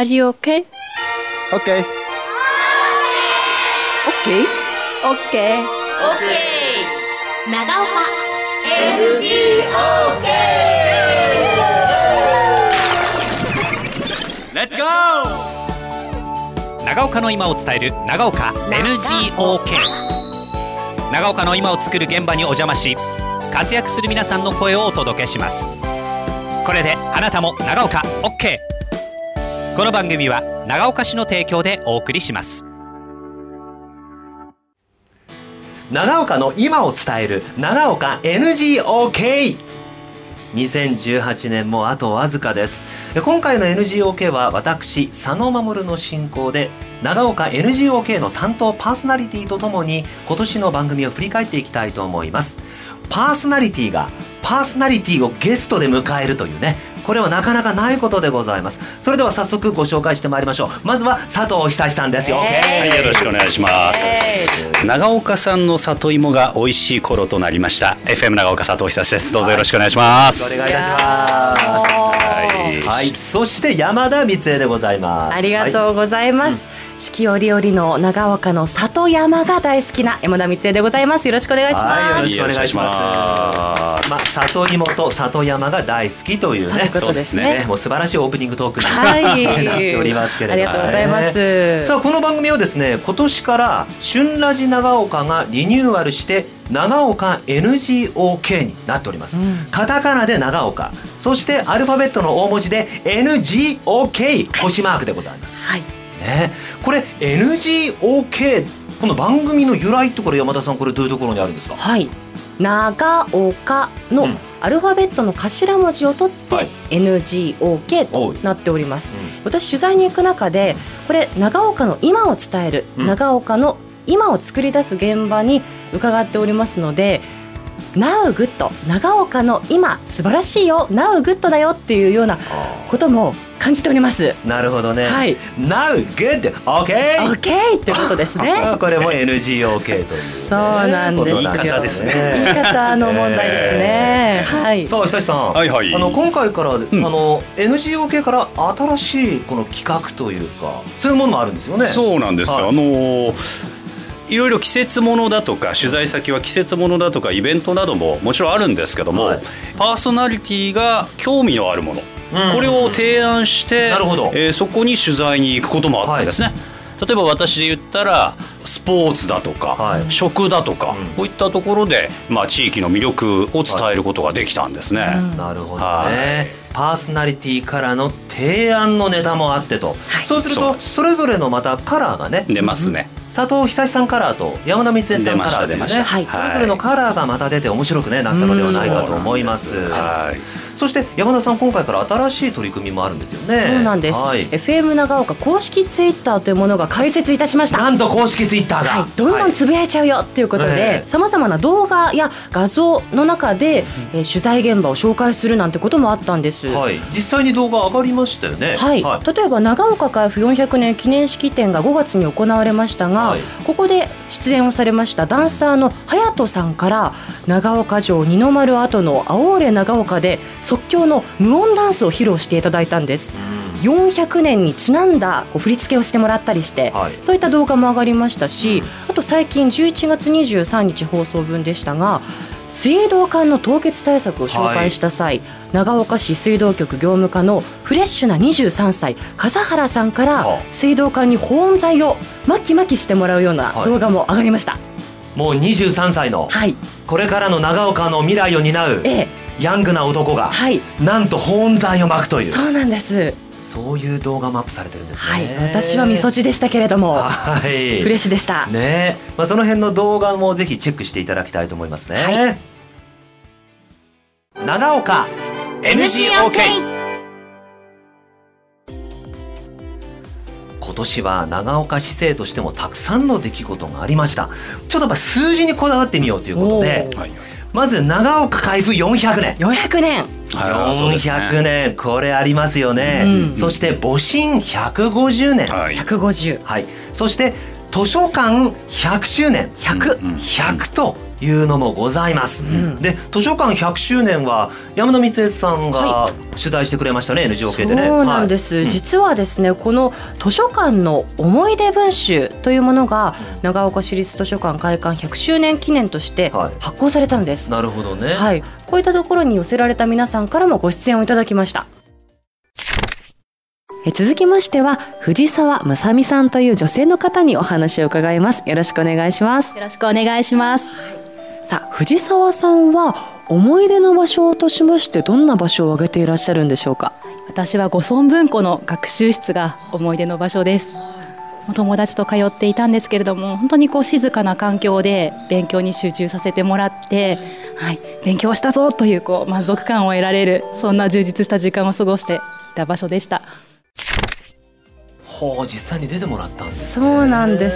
Are you okay? Okay. Okay. Okay. 長岡 Let's go! 長岡の今を伝える長岡 NGOK。 長岡の今を作る現場にお邪魔し、活躍する皆さんの声をお届けします。これであなたも長岡 OK。 この番組は長岡市の提供でお送りします。 長岡の今を伝える長岡 NGOK。 2018年もあとわずかです。今回の NGOK は私佐野守の進行で、長岡 NGOK の担当パーソナリティとともに今年の番組を振り返っていきたいと思います。パーソナリティがパーソナリティをゲストで迎えるというね、これはなかなかないことでございます。それでは早速ご紹介してまいりましょう。まずは佐藤久志さんですよ。 はい、よろしくお願いします。長岡産の里芋が美味しい頃となりました。 FM 長岡佐藤久志です。どうぞよろしくお願いします。 お願いいたします。はい、そして山田光恵でございます。 ありがとうございます、四季折々の長岡の里山が大好きな山田光恵でございます。よろしくお願いします。 はい、よろしくお願いします。里芋と里山が大好きというね、 そうですね。 もう素晴らしいオープニングトークになっておりますけれども、 ありがとうございます。 さあ、この番組はですね、今年から旬ラジ長岡がリニューアルして長岡 NGOK になっております、カタカナで長岡、そしてアルファベットの大文字で NGOK 星マークでございます、はいね、これ NGOK、 この番組の由来ってこれ山田さん、これどういうところにあるんですか？ はい、長岡のアルファベットの頭文字を取って NGOK となっております、私取材に行く中で、これ長岡の今を伝える、長岡の今を作り出す現場に伺っておりますので、 Now good 長岡の今素晴らしいよ、 Now good だよっていうようなことも感じております。 なるほどね、 はい、 Now good OK OK ってことですねこれも NGOK という、ね、 そうなんですよ。 言い方ですね。 言い方の問題ですね、はい。 さあ久志さん、 はいはい、 今回から、NGOK から新しいこの企画というか、そういうものもあるんですよね。 そうなんですよ、はい、いろいろ季節ものだとか、取材先は季節ものだとかイベントなどももちろんあるんですけども、はい、パーソナリティが興味のあるもの、これを提案して、そこに取材に行くこともあったんですね、はい、例えば私で言ったらスポーツだとか、はい、食だとか、こういったところで、地域の魅力を伝えることができたんですね、 なるほどね、はい、パーソナリティからの提案のネタもあってと、はい、そうするとそれぞれのまたカラーがね出ますね。 佐藤久志さんカラーと山田光恵さんカラーでね、はい、それぞれのカラーがまた出て面白く、ね、なったのではないかと思います。そして山田さん、今回から新しい取り組みもあるんですよね。 そうなんです、はい、FM 長岡公式ツイッターというものが開設いたしました。 なんと公式ツイッターが、はい、 どんどんつぶやいちゃうよということで、さまざまな動画や画像の中で、取材現場を紹介するなんてこともあったんです、 はい、実際に動画上がりましたよね、 はいはい、例えば長岡開府400年記念式典が5月に行われましたが、はい、ここで出演をされましたダンサーの隼人さんから、長岡城二の丸跡の青れ長岡で即興の無音ダンスを披露していただいたんです、400年にちなんだ振り付けをしてもらったりして、はい、そういった動画も上がりましたし、あと最近11月23日放送分でしたが、水道管の凍結対策を紹介した際、はい、長岡市水道局業務課のフレッシュな23歳笠原さんから、水道管に保温剤を巻き巻きしてもらうような動画も上がりました、はい、 もう23歳の、はい、これからの長岡の未来を担う、ヤングな男が、はい、なんと保温剤を巻くという。 そうなんです。 そういう動画もアップされてるんですね、 はい、私はみそじでしたけれども、 はい、 フレッシュでしたね。その辺の動画もぜひチェックしていただきたいと思いますね、はい、長岡 NGOK。 今年は長岡市政としてもたくさんの出来事がありました。ちょっとやっぱ数字にこだわってみようということで、まず長岡開府400年 400年 400年、これありますよね、そして戊辰150年、 150、 はい、そして図書館100周年100というのもございます、で図書館100周年は山田光恵さんが取材してくれましたね、NGOK でね。 そうなんです、実はですねこの図書館の思い出文集というものが長岡市立図書館開館100周年記念として発行されたんです、 なるほどね、 はい、こういったところに寄せられた皆さんからもご出演をいただきました。続きましては藤沢正美さんという女性の方にお話を伺います。よろしくお願いします。 よろしくお願いします。 さあ藤沢さんは思い出の場所としましてどんな場所を挙げていらっしゃるんでしょうか。 私は五村文庫の学習室が思い出の場所です。友達と通っていたんですけれども、本当に静かな環境で勉強に集中させてもらって、勉強したぞという満足感を得られる、そんな充実した時間を過ごしていた場所でした。 実際に出てもらったんですね。 そうなんです、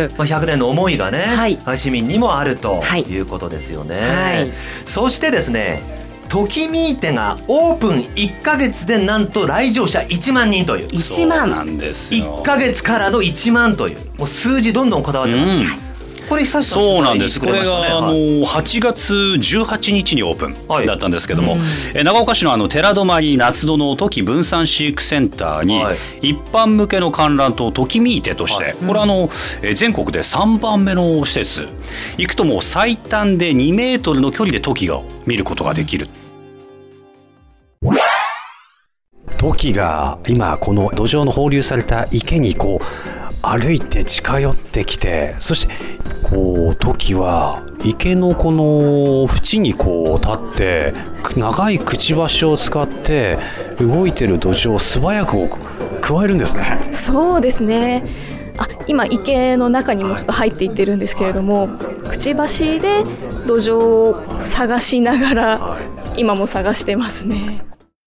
100年の思いがね、市民にもあるということですよね、そしてですねときみーてがオープン1ヶ月でなんと来場者1万人という 1万なんですよ。 1ヶ月からの1万というもう数字どんどんこだわってます、これ久しぶりにそうなんです。これが 8 8月18日にオープンだったんですけども、長岡市の寺泊夏戸のトキ分散飼育センターに一般向けの観覧とときみーてとして、これ全国で3番目の施設、行くともう最短で2メートルの距離でトキを見ることができる。 トキが今この土壌の放流された池に歩いて近寄ってきて、そしてトキは池のこの縁に立って長いくちばしを使って動いてる土壌を素早く加えるんですね。 そうですね。今池の中にもちょっと入っていってるんですけれども、くちばしで土壌を探しながら今も探してますね。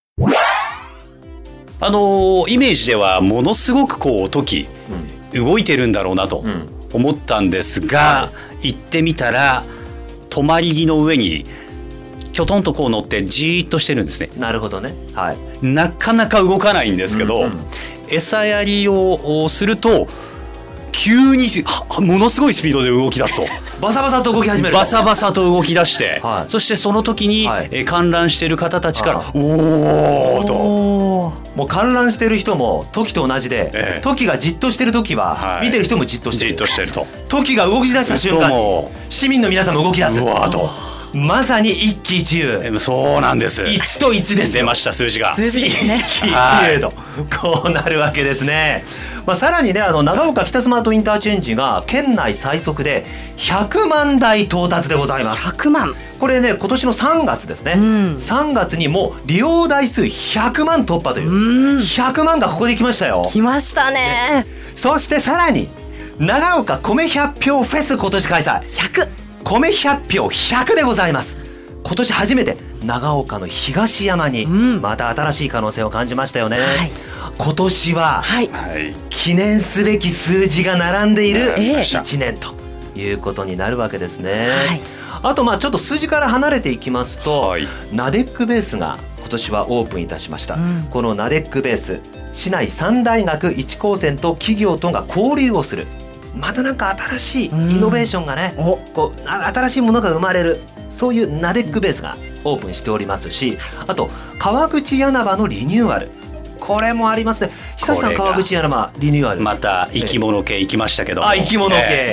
イメージではものすごくトキ動いてるんだろうなと思ったんですが、行ってみたら止まり木の上にひょとんと乗ってじーっとしてるんですね。 なるほどね、 なかなか動かないんですけど、餌やりをすると急にものすごいスピードで動き出すとバサバサと動き始める、 バサバサと動き出して、そしてその時に、観覧している方たちからおーと、 もう観覧してる人もトキと同じで、トキがじっとしてる時は、見てる人もじっとしてる、 とトキが動き出した瞬間に市民の皆さんも動き出す、 うわーと、 まさに一喜一憂。 そうなんです。 1と1ですよ。 出ました数字が。 数字ですね。 一喜一憂とこうなるわけですね。さらにね長岡北スマートインターチェンジが県内最速で100万台到達でございます。 100万。 これね今年の3月ですね、3月にもう利用台数100万突破という100万がここで来ましたよ。 来ましたね。 そしてさらに長岡米100票フェス今年開催。 100 米100票100でございます。今年初めて長岡の東山にまた新しい可能性を感じましたよね、今年は記念すべき数字が並んでいる1年ということになるわけですね、あとちょっと数字から離れていきますと、ナデックベースが今年はオープンいたしました、このナデックベース市内3大学1高専と企業とが交流をする、また新しいイノベーションがね、新しいものが生まれる、そういうナデックベースがオープンしておりますし、あと川口柳場のリニューアル、これもありますね。久志さん川口柳場リニューアルまた生き物系行きましたけども、 生き物系、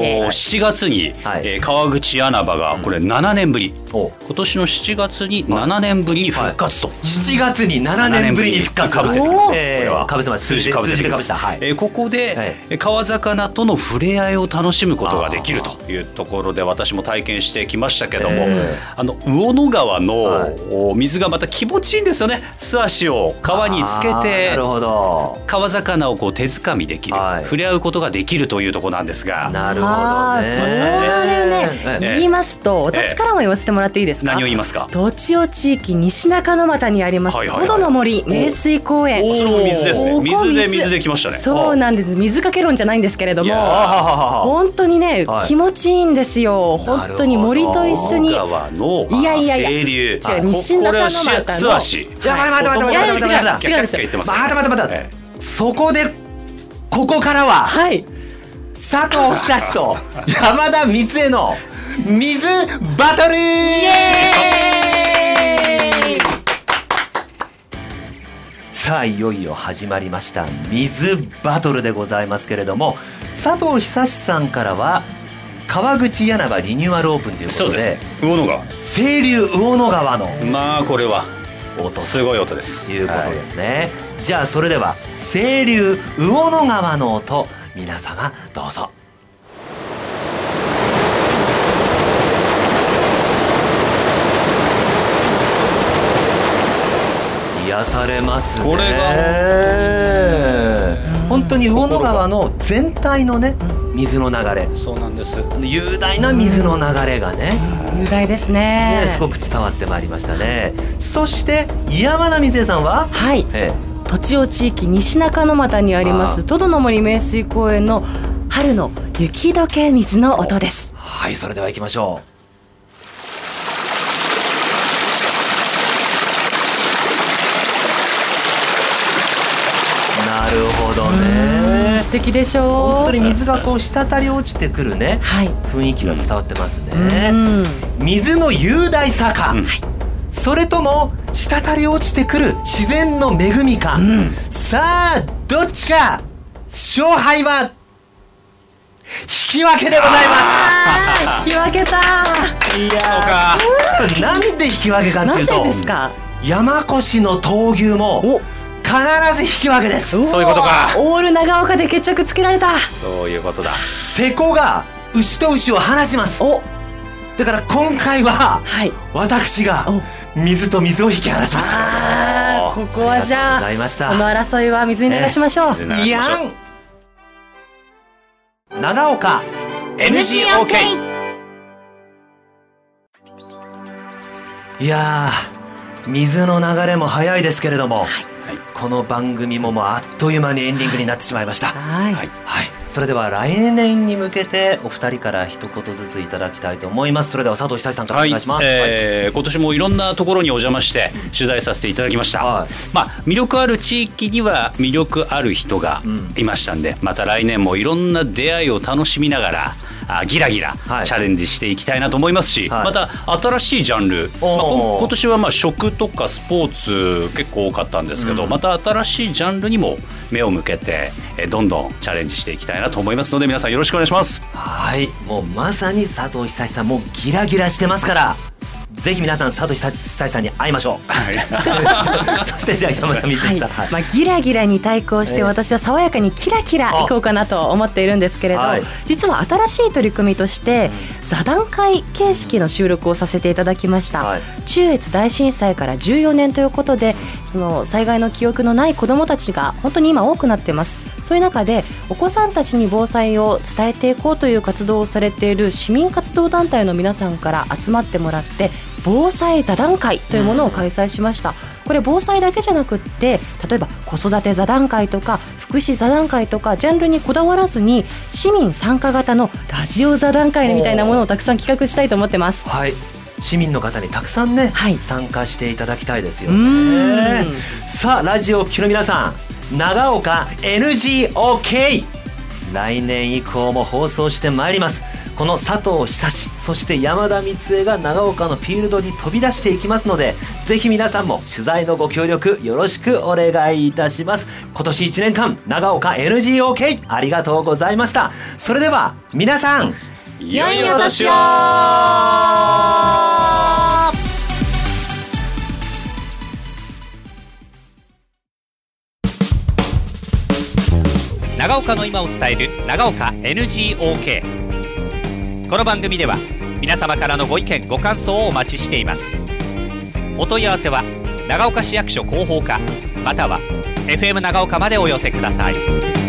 7月に、川口柳場がこれ7年ぶり、今年の7月に7年ぶりに復活と、 7月に7年ぶりに復活、 かぶせてます、これはかぶせます、数字でかぶした、 ここで、川魚との触れ合いを楽しむことができるというところで私も体験してきましたけども、魚野川の水がまた気持ちいいんですよね。素足を川につけてなるほど、 川魚を手づかみできる、触れ合うことができるというところなんですが、 なるほどね。 それね、言いますと、私からも言わせてもらっていいですか。 何を言いますか。 栃尾地域西中野俣にありますトドの森名水公園、 それも水ですね。水で来ましたね。 そうなんです。水かけ論じゃないんですけれども、本当にね、気持ちいいんですよ。本当に森と一緒に、いやいやいや、 清流、 西中野俣の素足、 そこでここからは、佐藤久志と山田光恵の水バトル。さあいよいよ始まりました水バトルでございますけれども、佐藤久志さんからは川口柳場リニューアルオープンということで、 そうです。魚野川。 清流魚野川のまあこれは音すごい音ですということですね。じゃあそれでは清流魚野川の音、皆様どうぞ。癒されますね。 これが本当に魚野川の全体のね水の流れ、 そうなんです。 雄大な水の流れがね、 雄大ですね。 すごく伝わってまいりましたね。そして山田光恵さんは、 はい、栃尾地域西中野俣にありますトドの森名水公園の春の雪解け水の音です。 はい、それでは行きましょう。なるほどね。 素敵でしょう。 本当に水がこう滴り落ちてくるね、 はい、 雰囲気が伝わってますね。水の雄大さか、それとも滴り落ちてくる自然の恵みか、さあどっちか。勝敗は引き分けでございます。 引き分けた。 いやー、なんで引き分けかっていうと、 なぜですか。 山越の闘牛も必ず引き分けです。 そういうことか。 オール長岡で決着つけられた。 そういうことだ。 瀬古が牛と牛を離します。だから今回は、私が水と水を引き離しました。 ここはじゃあこの争いは水に流しましょう。 いやん長岡 NGOK。 いやー、水の流れも早いですけれども、この番組ももうあっという間にエンディングになってしまいました。それでは来年に向けてお二人から一言ずついただきたいと思います。それでは佐藤久志さんからお願いします。 今年もいろんなところにお邪魔して取材させていただきました。まあ魅力ある地域には魅力ある人がいましたんで、また来年もいろんな出会いを楽しみながらギラギラチャレンジしていきたいなと思いますし、また新しいジャンル、今年はまあ食とかスポーツ結構多かったんですけど、また新しいジャンルにも目を向けてどんどんチャレンジしていきたいなと思いますので、皆さんよろしくお願いします。 はい、もうまさに佐藤久志さんもうギラギラしてますから、ぜひ皆さん佐藤久志さんに会いましょう。そしてじゃあ山田光恵さん、 ギラギラに対抗して私は爽やかにキラキラいこうかなと思っているんですけれど、実は新しい取り組みとして座談会形式の収録をさせていただきました。中越大震災から14年ということで、その災害の記憶のない子どもたちが本当に今多くなっています。そういう中でお子さんたちに防災を伝えていこうという活動をされている市民活動団体の皆さんから集まってもらって、防災座談会というものを開催しました。これ防災だけじゃなくって、例えば子育て座談会とか福祉座談会とかジャンルにこだわらずに市民参加型のラジオ座談会みたいなものをたくさん企画したいと思ってます。 市民の方にたくさんね、参加していただきたいですよね。さあラジオを聴きの皆さん、長岡 NGOK 来年以降も放送してまいります。この佐藤久志、そして山田光恵が長岡のフィールドに飛び出していきますので、ぜひ皆さんも取材のご協力よろしくお願いいたします。今年1年間長岡 NGOK ありがとうございました。それでは皆さん、 良いお年を。 長岡の今を伝える長岡 NGOK。 この番組では皆様からのご意見ご感想をお待ちしています。お問い合わせは長岡市役所広報課または FM 長岡までお寄せください。